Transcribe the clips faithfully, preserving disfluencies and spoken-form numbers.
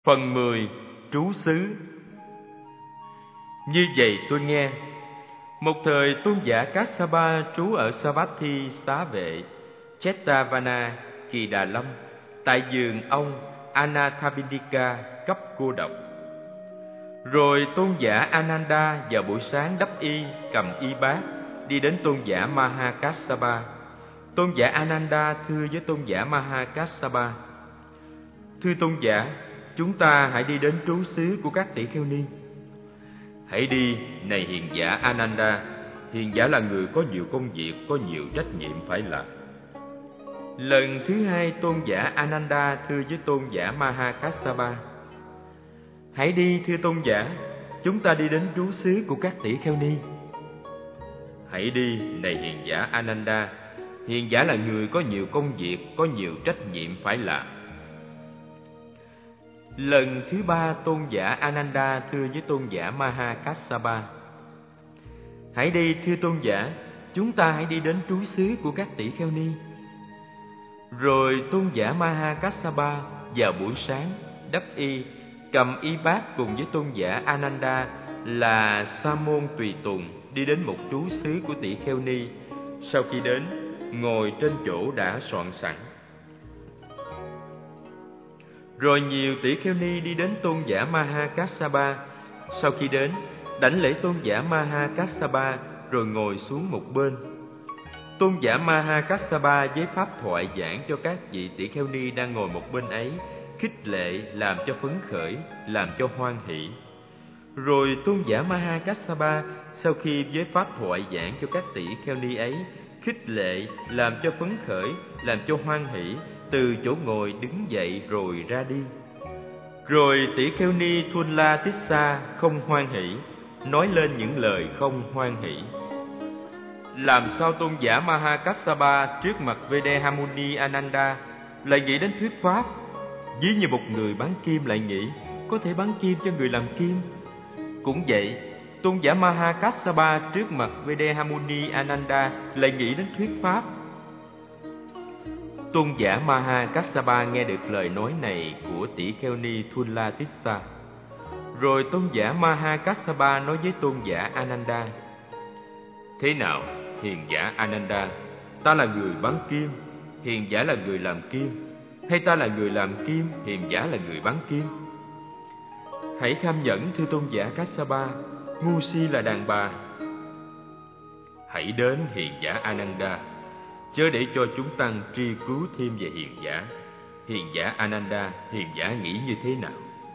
Phần mười. Trú xứ. Như vậy tôi nghe, một thời tôn giả Kassapa trú ở Savatthi Xá Vệ, Jetavana, Kỳ Đà Lâm, tại vườn ông Anathapindika cấp cô độc. Rồi tôn giả Ananda vào buổi sáng đắp y, cầm y bát, đi đến tôn giả Mahakassapa. Tôn giả Ananda thưa với tôn giả Mahakassapa: Thưa tôn giả, chúng ta hãy đi đến trú xứ của các tỷ kheo ni. Hãy đi, này hiền giả Ananda. Hiền giả là người có nhiều công việc, có nhiều trách nhiệm phải làm. Lần thứ hai, tôn giả Ananda thưa với tôn giả Mahakassapa: Hãy đi, thưa tôn giả, chúng ta đi đến trú xứ của các tỷ kheo ni. Hãy đi, này hiền giả Ananda. Hiền giả là người có nhiều công việc, có nhiều trách nhiệm phải làm. Lần thứ ba, tôn giả Ananda thưa với tôn giả Mahakassapa: Hãy đi, thưa tôn giả, chúng ta hãy đi đến trú xứ của các tỷ kheo ni. Rồi tôn giả Mahakassapa vào buổi sáng đắp y, cầm y bát cùng với tôn giả Ananda là sa môn tùy tùng đi đến một trú xứ của tỷ kheo ni. Sau khi đến, ngồi trên chỗ đã soạn sẵn. Rồi nhiều tỷ kheo ni đi đến tôn giả Mahakassapa. Sau khi đến, đảnh lễ tôn giả Mahakassapa rồi ngồi xuống một bên. Tôn giả Mahakassapa với pháp thoại giảng cho các vị tỷ kheo ni đang ngồi một bên ấy, khích lệ, làm cho phấn khởi, làm cho hoan hỷ. Rồi tôn giả Mahakassapa sau khi với pháp thoại giảng cho các tỷ kheo ni ấy, khích lệ, làm cho phấn khởi, làm cho hoan hỷ, từ chỗ ngồi đứng dậy rồi ra đi. Rồi tỷ kheo ni Thulla Tissa không hoan hỷ, nói lên những lời không hoan hỷ. Làm sao tôn giả Mahakassapa trước mặt Vedahamuni Ananda lại nghĩ đến thuyết pháp? Ví như một người bán kim lại nghĩ có thể bán kim cho người làm kim. Cũng vậy, tôn giả Mahakassapa trước mặt Vedahamuni Ananda lại nghĩ đến thuyết pháp. Tôn giả Mahakassapa nghe được lời nói này của tỷ kheo ni Thulla Tissa. Rồi tôn giả Mahakassapa nói với tôn giả Ananda: Thế nào, hiền giả Ananda, ta là người bán kim, hiền giả là người làm kim, hay ta là người làm kim, hiền giả là người bán kim? Hãy kham nhẫn, thưa tôn giả Kassapa, ngu si là đàn bà. Hãy đến, hiền giả Ananda, chớ để cho chúng tăng truy cứu thêm về hiền giả. Hiền giả Ananda, hiền giả nghĩ như thế nào?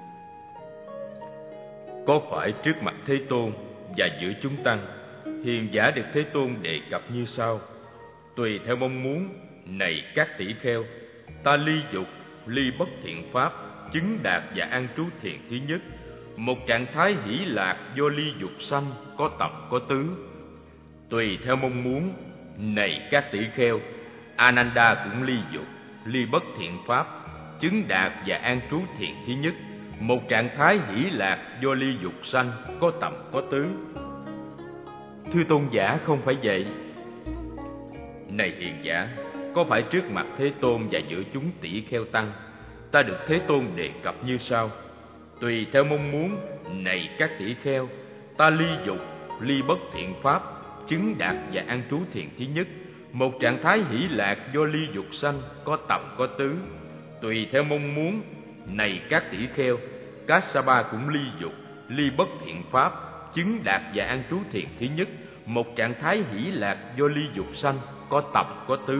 Có phải trước mặt Thế Tôn và giữa chúng tăng, hiền giả được Thế Tôn đề cập như sau: Tùy theo mong muốn, này các tỷ kheo, ta ly dục, ly bất thiện pháp, chứng đạt và an trú thiền thứ nhất, một trạng thái hỷ lạc do ly dục sanh, có tập có tứ. Tùy theo mong muốn, này các tỷ kheo, Ananda cũng ly dục, ly bất thiện pháp, chứng đạt và an trú thiền thứ nhất, một trạng thái hỷ lạc do ly dục sanh, có tập có tứ. Thưa tôn giả, không phải vậy. Này hiền giả, có phải trước mặt Thế Tôn và giữa chúng tỷ kheo tăng, ta được Thế Tôn đề cập như sau: Tùy theo mong muốn, này các tỷ kheo, ta ly dục, ly bất thiện pháp, chứng đạt và an trú thiền thứ nhất, một trạng thái hỷ lạc do ly dục sanh, có tập có tứ. Tùy theo mong muốn, này các tỷ kheo, Kassapa cũng ly dục, ly bất thiện pháp, chứng đạt và an trú thiền thứ nhất, một trạng thái hỷ lạc do ly dục sanh, có tập có tứ.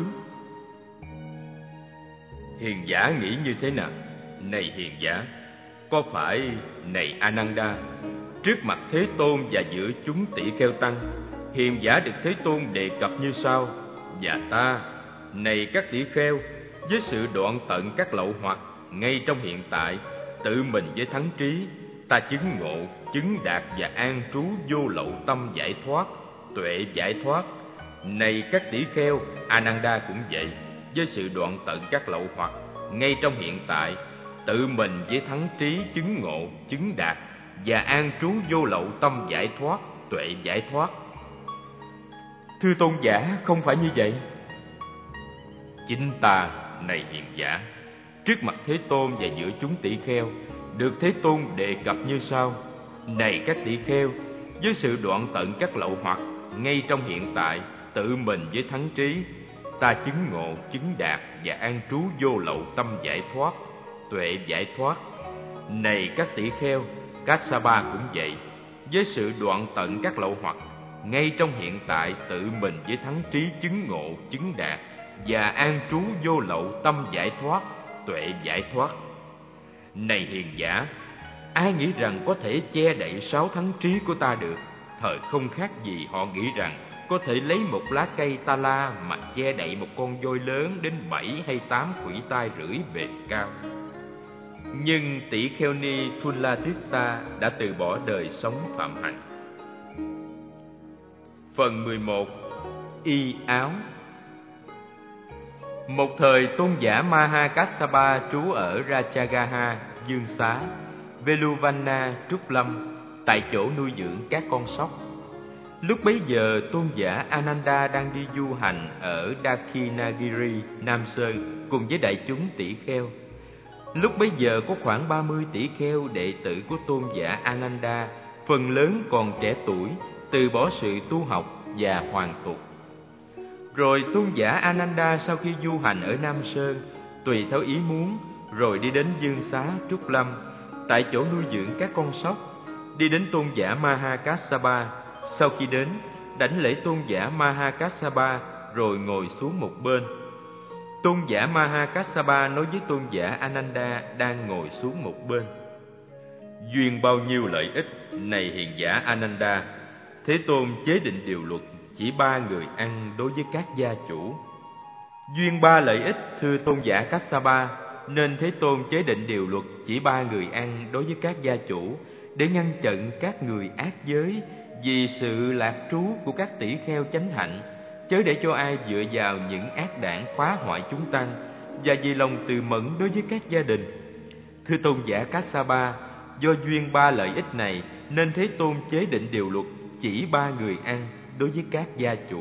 Hiền giả nghĩ như thế nào? Này hiền giả, có phải, này Ananda, trước mặt Thế Tôn và giữa chúng tỷ kheo tăng, hiền giả được Thế Tôn đề cập như sau: Và ta, này các tỷ kheo, với sự đoạn tận các lậu hoặc ngay trong hiện tại, tự mình với thắng trí, ta chứng ngộ, chứng đạt và an trú vô lậu tâm giải thoát, tuệ giải thoát. Này các tỷ kheo, Ananda cũng vậy, với sự đoạn tận các lậu hoặc ngay trong hiện tại, tự mình với thắng trí chứng ngộ, chứng đạt và an trú vô lậu tâm giải thoát, tuệ giải thoát. Thưa tôn giả, không phải như vậy. Chính ta, này hiền giả, trước mặt Thế Tôn và giữa chúng tỷ kheo, được Thế Tôn đề cập như sau: Này các tỷ kheo, với sự đoạn tận các lậu hoặc, ngay trong hiện tại, tự mình với thắng trí, ta chứng ngộ, chứng đạt và an trú vô lậu tâm giải thoát, tuệ giải thoát. Này các tỷ kheo, Kassapa cũng vậy, với sự đoạn tận các lậu hoặc, ngay trong hiện tại, tự mình với thắng trí chứng ngộ, chứng đạt và an trú vô lậu tâm giải thoát, tuệ giải thoát. Này hiền giả, ai nghĩ rằng có thể che đậy sáu thắng trí của ta được? Thời không khác gì họ nghĩ rằng có thể lấy một lá cây ta la mà che đậy một con voi lớn đến bảy hay tám khuỷu tay rưỡi bề cao. Nhưng tỷ kheo ni Thulatissa đã từ bỏ đời sống phạm hạnh. Phần mười một. Y áo. Một thời tôn giả Mahakassapa trú ở Rajagaha, Dương Xá, Veluvana, Trúc Lâm, tại chỗ nuôi dưỡng các con sóc. Lúc bấy giờ tôn giả Ananda đang đi du hành ở Dakshinagiri, Nam Sơn cùng với đại chúng tỷ kheo. Lúc bấy giờ có khoảng ba mươi tỷ kheo đệ tử của tôn giả Ananda, phần lớn còn trẻ tuổi, từ bỏ sự tu học và hoàn tục. Rồi tôn giả Ananda sau khi du hành ở Nam Sơn, tùy theo ý muốn, rồi đi đến Dương Xá, Trúc Lâm, tại chỗ nuôi dưỡng các con sóc, đi đến tôn giả Mahakassapa. Sau khi đến, đảnh lễ tôn giả Mahakassapa rồi ngồi xuống một bên. Tôn giả Mahakassapa nói với tôn giả Ananda đang ngồi xuống một bên: Duyên bao nhiêu lợi ích, này hiền giả Ananda, Thế Tôn chế định điều luật chỉ ba người ăn đối với các gia chủ. Duyên ba lợi ích, thưa tôn giả Kassapa, nên Thế Tôn chế định điều luật chỉ ba người ăn đối với các gia chủ, để ngăn chặn các người ác giới vì sự lạc trú của các tỷ kheo chánh hạnh, chớ để cho ai dựa vào những ác đảng phá hoại chúng tăng, và vì lòng từ mẫn đối với các gia đình. Thưa tôn giả Kassapa, do duyên ba lợi ích này nên Thế Tôn chế định điều luật chỉ ba người ăn đối với các gia chủ.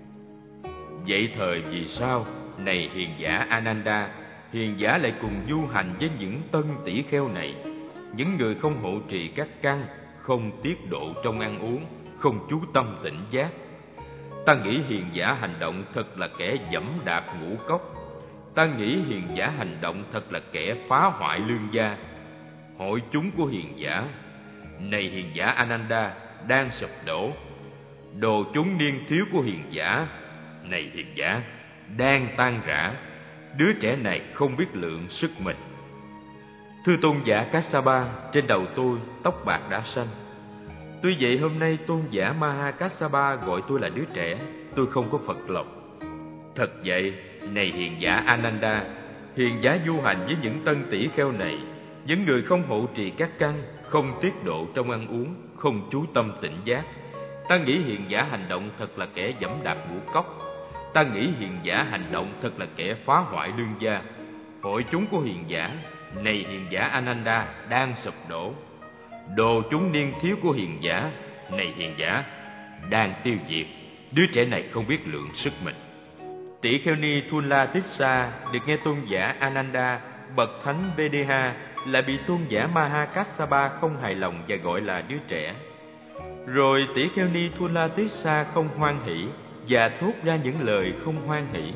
Vậy thời vì sao, này hiền giả Ananda, hiền giả lại cùng du hành với những tân tỷ kheo này, những người không hộ trì các căn, không tiết độ trong ăn uống, không chú tâm tỉnh giác? Ta nghĩ hiền giả hành động thật là kẻ dẫm đạp ngũ cốc. Ta nghĩ hiền giả hành động thật là kẻ phá hoại lương gia. Hội chúng của hiền giả, này hiền giả Ananda, đang sụp đổ. Đồ chúng niên thiếu của hiền giả, này hiền giả, đang tan rã. Đứa trẻ này không biết lượng sức mình. Thưa tôn giả Kassapa, trên đầu tôi tóc bạc đã xanh. Tuy vậy hôm nay tôn giả Mahakassapa gọi tôi là đứa trẻ, tôi không có phật lòng. Thật vậy, này hiền giả Ananda, hiền giả du hành với những tân tỷ kheo này, những người không hộ trì các căn, không tiết độ trong ăn uống, không chú tâm tỉnh giác. Ta nghĩ hiền giả hành động thật là kẻ dẫm đạp ngũ cốc. Ta nghĩ hiền giả hành động thật là kẻ phá hoại lương gia. Hội chúng của hiền giả, này hiền giả Ananda, đang sụp đổ. Đồ chúng niên thiếu của hiền giả, này hiền giả, đang tiêu diệt. Đứa trẻ này không biết lượng sức mình. Tỷ kheo ni Thulatissa được nghe tôn giả Ananda, bậc thánh Vedeha, lại bị tôn giả Mahakassapa không hài lòng và gọi là đứa trẻ. Rồi tỷ kheo ni Thulatissa không hoan hỷ và thốt ra những lời không hoan hỷ.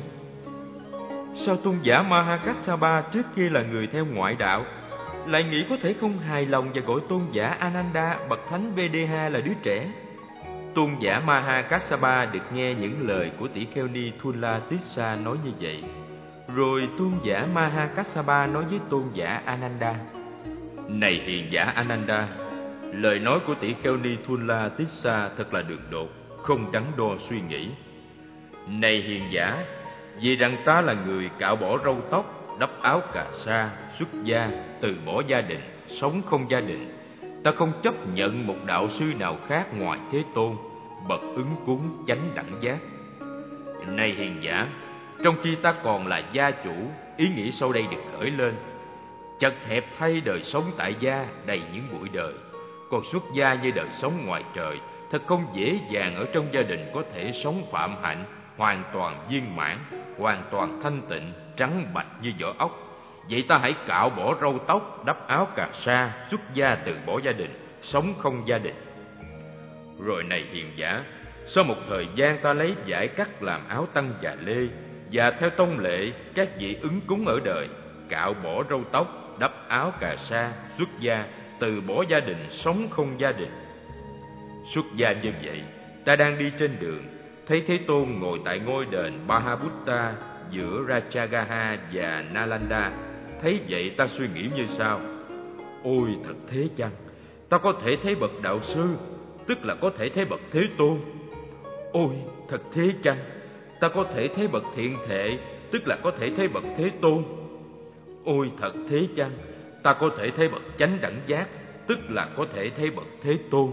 Sao tôn giả Mahakassapa trước kia là người theo ngoại đạo, lại nghĩ có thể không hài lòng và gọi tôn giả Ananda, bậc thánh Vedeha là đứa trẻ? Tôn giả Mahakassapa được nghe những lời của tỷ kheo ni Thulatissa nói như vậy. Rồi tôn giả Mahakassapa nói với tôn giả Ananda: Này hiền giả Ananda, lời nói của tỷ kheo ni Thulatissa thật là đường đột, không đắn đo suy nghĩ. Này hiền giả, vì rằng ta là người cạo bỏ râu tóc, đắp áo cà sa, xuất gia, từ bỏ gia đình, sống không gia đình, ta không chấp nhận một đạo sư nào khác ngoài Thế Tôn, bậc ứng cúng chánh đẳng giác. Này hiền giả, trong khi ta còn là gia chủ, ý nghĩ sau đây được khởi lên: chật hẹp thay đời sống tại gia đầy những bụi đời, còn xuất gia như đời sống ngoài trời, thật không dễ dàng ở trong gia đình có thể sống phạm hạnh, hoàn toàn viên mãn, hoàn toàn thanh tịnh, trắng bạch như vỏ ốc. vậy ta hãy cạo bỏ râu tóc, đắp áo cà sa, xuất gia từ bỏ gia đình, sống không gia đình. Rồi này hiền giả, sau một thời gian ta lấy vải cắt làm áo tăng và lê, và theo tông lệ các vị ứng cúng ở đời, cạo bỏ râu tóc, đắp áo cà sa, xuất gia, từ bỏ gia đình, sống không gia đình. Xuất gia như vậy, ta đang đi trên đường, thấy Thế Tôn ngồi tại ngôi đền Mahabutta giữa Rajagaha và Nalanda. Thấy vậy ta suy nghĩ như sau: ôi thật thế chăng, ta có thể thấy bậc đạo sư, tức là có thể thấy bậc Thế Tôn. Ôi thật thế chăng, ta có thể thấy bậc thiện thệ, tức là có thể thấy bậc Thế Tôn. Ôi thật thế chăng, ta có thể thấy bậc chánh đẳng giác, tức là có thể thấy bậc Thế Tôn.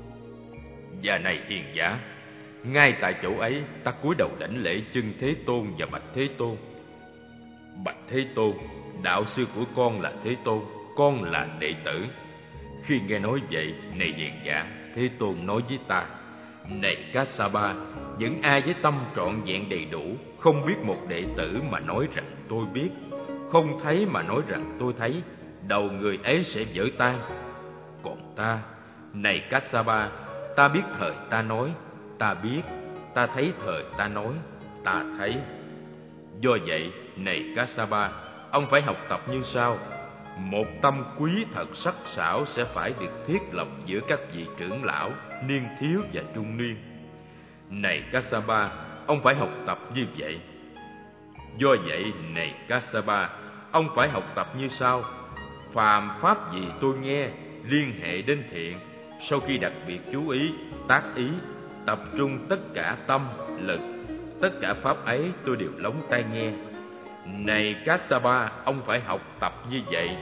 Và này hiền giả, ngay tại chỗ ấy ta cúi đầu đảnh lễ chân Thế Tôn và bạch Thế Tôn: bạch Thế Tôn, đạo sư của con là Thế Tôn, con là đệ tử. Khi nghe nói vậy, này hiền giả, Thế Tôn nói với ta: này Kassapa, những ai với tâm trọn vẹn đầy đủ, không biết một đệ tử mà nói rằng tôi biết, không thấy mà nói rằng tôi thấy, đầu người ấy sẽ vỡ tan. Còn ta, này Kassapa, ta biết thời ta nói, ta biết, ta thấy thời ta nói, ta thấy. Do vậy, này Kassapa, ông phải học tập như sau: một tâm quý thật sắc sảo sẽ phải được thiết lập giữa các vị trưởng lão, niên thiếu và trung niên. Này Kassapa, ông phải học tập như vậy. Do vậy, này Kassapa, ông phải học tập như sau: phàm pháp gì tôi nghe, liên hệ đến thiện, sau khi đặc biệt chú ý, tác ý, tập trung tất cả tâm, lực, tất cả pháp ấy tôi đều lóng tai nghe. Này Kassapa, ông phải học tập như vậy.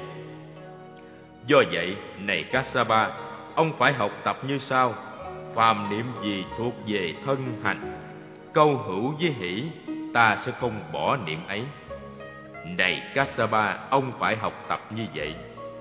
Do vậy, này Kassapa, ông phải học tập như sau: phàm niệm gì thuộc về thân hành, câu hữu với hỷ, ta sẽ không bỏ niệm ấy. Này Kassapa, ông phải học tập như vậy.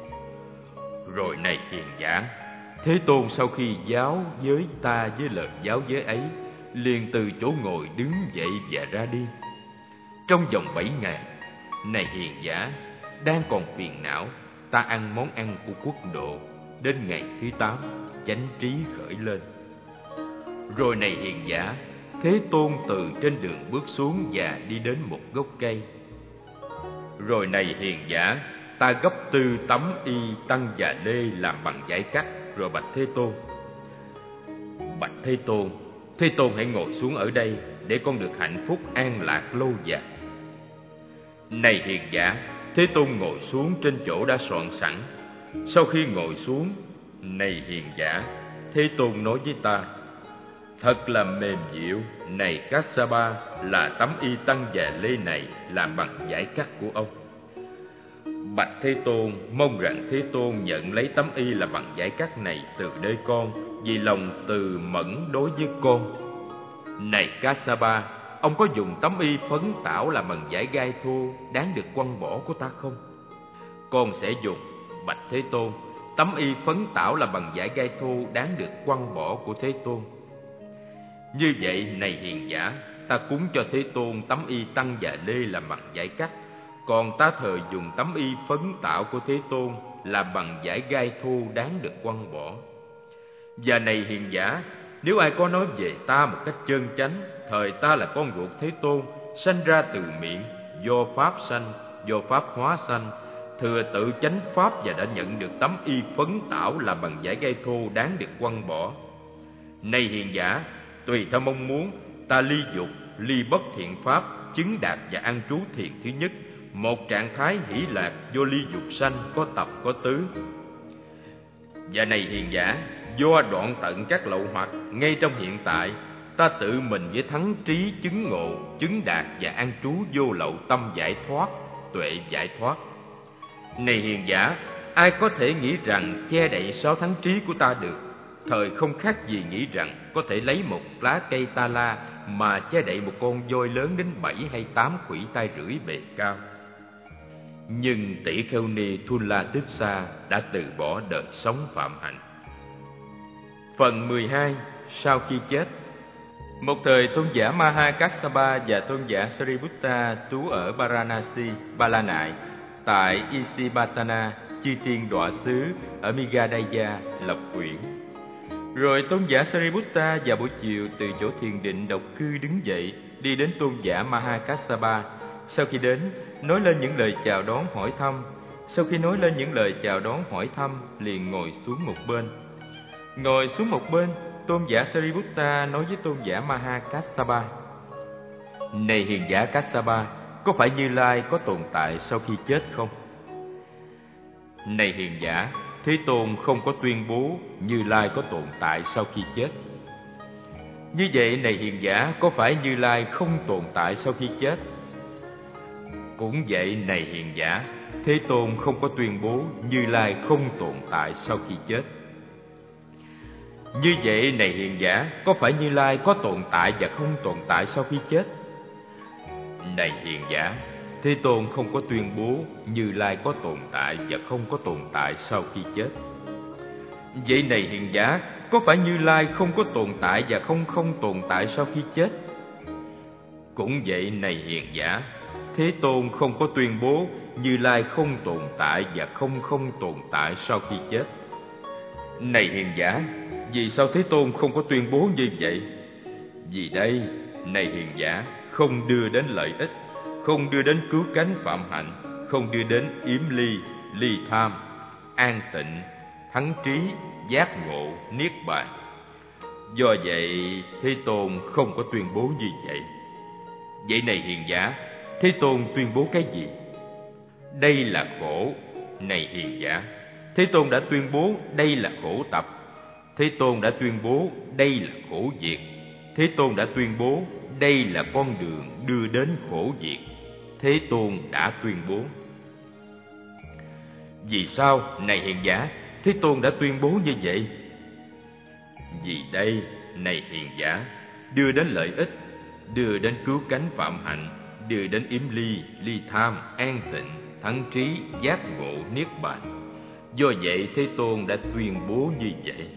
Rồi này hiền giả, Thế Tôn sau khi giáo giới ta với lời giáo giới ấy, liền từ chỗ ngồi đứng dậy và ra đi. Trong vòng bảy ngày, này hiền giả, đang còn phiền não, ta ăn món ăn của quốc độ. Đến ngày thứ tám, chánh trí khởi lên. Rồi này hiền giả, Thế Tôn từ trên đường bước xuống và đi đến một gốc cây. Rồi này hiền giả, ta gấp tư tấm y tăng và lê làm bằng vải cắt, rồi bạch Thế Tôn: bạch Thế Tôn, Thế Tôn hãy ngồi xuống ở đây để con được hạnh phúc an lạc lâu dài. Này hiền giả, Thế Tôn ngồi xuống trên chỗ đã soạn sẵn. Sau khi ngồi xuống, này hiền giả, Thế Tôn nói với ta: thật là mềm dịu, này Kassapa, là tấm y tăng và lê này làm bằng vải cắt của ông. Bạch Thế Tôn, mong rằng Thế Tôn nhận lấy tấm y là bằng vải cắt này từ nơi con, vì lòng từ mẫn đối với con. Này Kassapa, ông có dùng tấm y phấn tảo làm bằng vải gai thô đáng được quăng bỏ của ta không? Con sẽ dùng. Bạch Thế Tôn, tấm y phấn tảo là bằng vải gai thô đáng được quăng bỏ của Thế Tôn. Như vậy, này hiền giả, ta cúng cho Thế Tôn tấm y tăng và lê làm bằng vải cắt, còn ta thờ dùng tấm y phấn tảo của Thế Tôn làm bằng vải gai thô đáng được quăng bỏ. Và này hiền giả, nếu ai có nói về ta một cách chân chánh, thời ta là con ruột Thế Tôn, sanh ra từ miệng, do pháp sanh, do pháp hóa sanh, thừa tự chánh pháp và đã nhận được tấm y phấn tảo làm bằng vải gai thô đáng được quăng bỏ. Này hiền giả, tùy theo mong muốn, ta ly dục, ly bất thiện pháp, chứng đạt và an trú thiền thứ nhất, một trạng thái hỷ lạc do ly dục sanh, có tập có tứ. Và này hiền giả, do đoạn tận các lậu hoặc ngay trong hiện tại, ta tự mình với thắng trí chứng ngộ, chứng đạt và an trú vô lậu tâm giải thoát, tuệ giải thoát. Này hiền giả, ai có thể nghĩ rằng che đậy sáu thắng trí của ta được? Thời không khác gì nghĩ rằng có thể lấy một lá cây ta la mà che đậy một con voi lớn đến bảy hay tám khuỷu tay rưỡi bề cao. Nhưng tỷ kheo ni Thulla Tích Sa đã từ bỏ đời sống phạm hạnh. Phần mười hai. Sau khi chết. Một thời tôn giả Maha Kassapa và tôn giả Sariputta trú ở Varanasi, Ba La Nại. Tại Isipatana, chư tiên đọa xứ ở Migadaya lập quyển. Rồi tôn giả Sariputta vào buổi chiều từ chỗ thiền định độc cư đứng dậy, đi đến tôn giả Mahakassapa. Sau khi đến, nói lên những lời chào đón hỏi thăm. Sau khi nói lên những lời chào đón hỏi thăm, liền ngồi xuống một bên. Ngồi xuống một bên, tôn giả Sariputta nói với tôn giả Mahakassapa: Này hiền giả Kassapa, có phải Như Lai có tồn tại sau khi chết không? Này hiền giả, Thế Tôn không có tuyên bố Như Lai có tồn tại sau khi chết. Như vậy, này hiền giả, có phải Như Lai không tồn tại sau khi chết? Cũng vậy, này hiền giả, Thế Tôn không có tuyên bố Như Lai không tồn tại sau khi chết. Như vậy, này hiền giả, có phải Như Lai có tồn tại và không tồn tại sau khi chết? Này hiền giả, Thế Tôn không có tuyên bố Như Lai có tồn tại và không có tồn tại sau khi chết. Vậy này hiền giả, có phải Như Lai không có tồn tại và không không tồn tại sau khi chết? Cũng vậy, này hiền giả, Thế Tôn không có tuyên bố Như Lai không tồn tại và không không tồn tại sau khi chết. Này hiền giả, vì sao Thế Tôn không có tuyên bố như vậy? Vì đây, này hiền giả, không đưa đến lợi ích, không đưa đến cứu cánh phạm hạnh, không đưa đến yếm ly, ly tham, an tịnh, thắng trí, giác ngộ, niết bàn. Do vậy, Thế Tôn không có tuyên bố như vậy. Vậy này hiền giả, Thế Tôn tuyên bố cái gì? Đây là khổ. Này hiền giả, Thế Tôn đã tuyên bố đây là khổ tập. Thế Tôn đã tuyên bố đây là khổ diệt. Thế Tôn đã tuyên bố đây là con đường đưa đến khổ diệt. Thế Tôn đã tuyên bố. Vì sao, này hiền giả, Thế Tôn đã tuyên bố như vậy? Vì đây, này hiền giả, đưa đến lợi ích, đưa đến cứu cánh phạm hạnh, đưa đến yếm ly, ly tham, an tịnh, thắng trí, giác ngộ, niết bàn. Do vậy, Thế Tôn đã tuyên bố như vậy.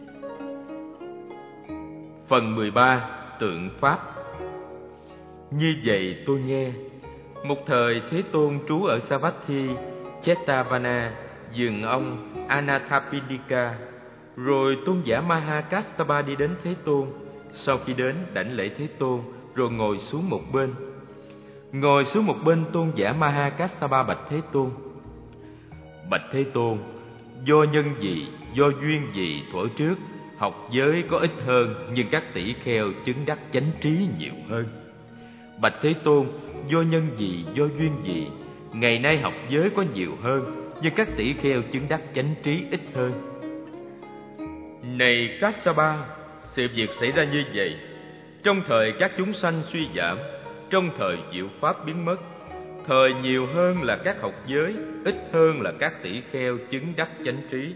Phần mười ba. Tượng Pháp. Như vậy tôi nghe, một thời Thế Tôn trú ở Savatthi, Chetavana, vườn ông Anathapindika. Rồi tôn giả Mahakassapa đi đến Thế Tôn. Sau khi đến, đảnh lễ Thế Tôn, rồi ngồi xuống một bên. Ngồi xuống một bên, tôn giả Mahakassapa bạch Thế Tôn: Bạch Thế Tôn, do nhân gì, do duyên gì thuở trước học giới có ít hơn, nhưng các tỷ kheo chứng đắc chánh trí nhiều hơn? Bạch Thế Tôn, do nhân gì, do duyên gì, ngày nay học giới có nhiều hơn, nhưng các tỷ kheo chứng đắc chánh trí ít hơn? Này Kassapa, sự việc xảy ra như vậy. Trong thời các chúng sanh suy giảm, trong thời diệu pháp biến mất, thời nhiều hơn là các học giới, ít hơn là các tỷ kheo chứng đắc chánh trí.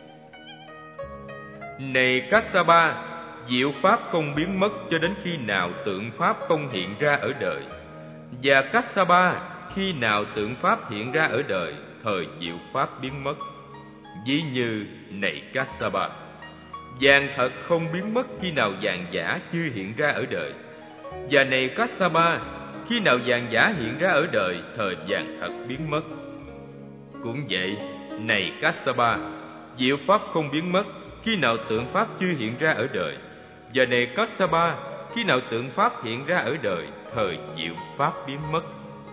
Này Kassapa, diệu pháp không biến mất cho đến khi nào tượng pháp không hiện ra ở đời. Và Kassapa, khi nào tượng pháp hiện ra ở đời, thời diệu pháp biến mất. Ví như, này Kassapa, vàng thật không biến mất khi nào vàng giả chưa hiện ra ở đời. Và này Kassapa, khi nào vàng giả hiện ra ở đời, thời vàng thật biến mất. Cũng vậy, này Kassapa, diệu pháp không biến mất khi nào tượng pháp chưa hiện ra ở đời. Và này Kassapa, khi nào tượng pháp hiện ra ở đời, thời diệu pháp biến mất.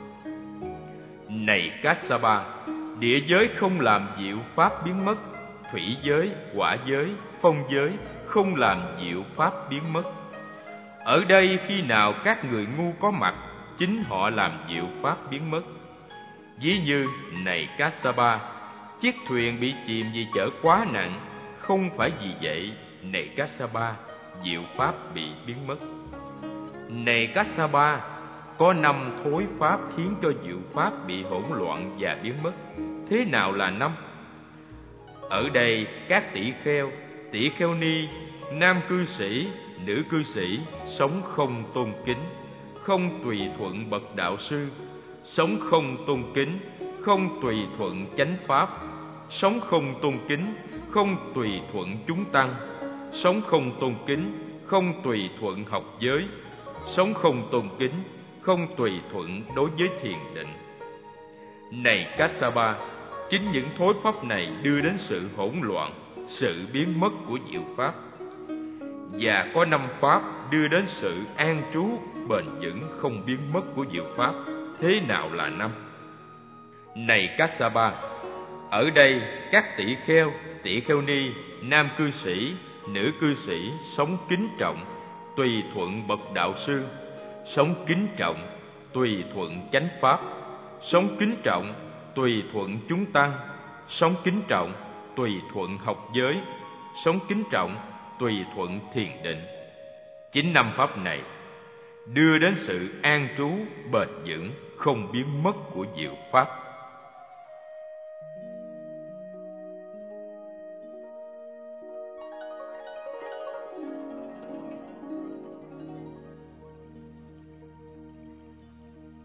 Này Kassapa, địa giới không làm diệu pháp biến mất, thủy giới, hỏa giới, phong giới không làm diệu pháp biến mất. Ở đây khi nào các người ngu có mặt, chính họ làm diệu pháp biến mất. Ví như, này Kassapa, chiếc thuyền bị chìm vì chở quá nặng, không phải vì vậy, này Kassapa, diệu pháp bị biến mất. Này Kassapa, có năm thối pháp khiến cho diệu pháp bị hỗn loạn và biến mất. Thế nào là năm? Ở đây các tỷ kheo, tỷ kheo ni, nam cư sĩ, nữ cư sĩ sống không tôn kính, không tùy thuận bậc đạo sư, sống không tôn kính, không tùy thuận chánh pháp, sống không tôn kính, không tùy thuận chúng tăng, sống không tôn kính, không tùy thuận học giới, sống không tôn kính, không tùy thuận đối với thiền định. Này Kassapa, chính những thối pháp này đưa đến sự hỗn loạn, sự biến mất của diệu pháp. Và có năm pháp đưa đến sự an trú bền vững không biến mất của diệu pháp. Thế nào là năm? Này Kassapa, ở đây các tỷ kheo, tỷ kheo ni, nam cư sĩ, nữ cư sĩ sống kính trọng tùy thuận bậc đạo sư, sống kính trọng tùy thuận chánh pháp, sống kính trọng tùy thuận chúng tăng, sống kính trọng tùy thuận học giới, sống kính trọng tùy thuận thiền định. Chính năm pháp này đưa đến sự an trú bền vững không biến mất của diệu pháp.